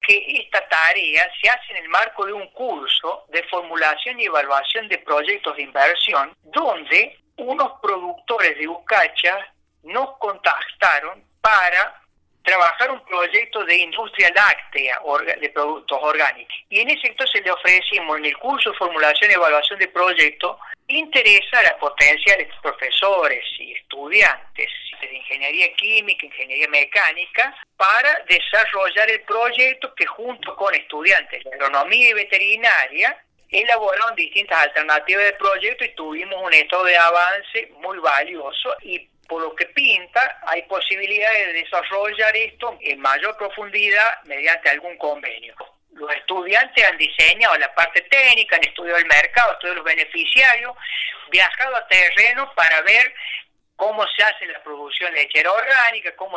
que esta tarea se hace en el marco de un curso de formulación y evaluación de proyectos de inversión, donde unos productores de ucacha nos contactaron para trabajar un proyecto de industria láctea de productos orgánicos. Y en ese entonces le ofrecimos en el curso de formulación y evaluación de proyectos interesar a potenciales profesores y estudiantes de ingeniería química, ingeniería mecánica, para desarrollar el proyecto que junto con estudiantes de agronomía y veterinaria elaboraron distintas alternativas de proyecto y tuvimos un estado de avance muy valioso y por lo que pinta, hay posibilidades de desarrollar esto en mayor profundidad mediante algún convenio. Los estudiantes han diseñado la parte técnica, han estudiado el mercado, estudiado los beneficiarios, viajado a terreno para ver cómo se hace la producción lechera orgánica, cómo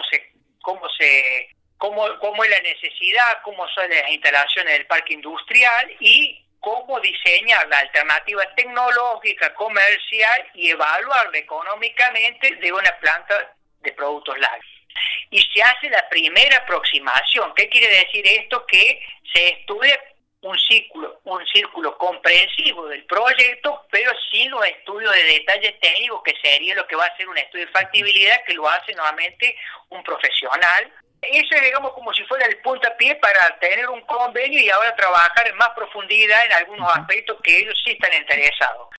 es la necesidad, cómo son las instalaciones del parque industrial y cómo diseñar la alternativa tecnológica, comercial y evaluarla económicamente de una planta de productos lácteos. Y se hace la primera aproximación. ¿Qué quiere decir esto? Que se estudia un círculo comprensivo del proyecto, pero sin los estudios de detalles técnicos, que sería lo que va a ser un estudio de factibilidad, que lo hace nuevamente un profesional. Eso es, digamos, como si fuera el puntapié para tener un convenio y ahora trabajar en más profundidad en algunos aspectos que ellos sí están interesados.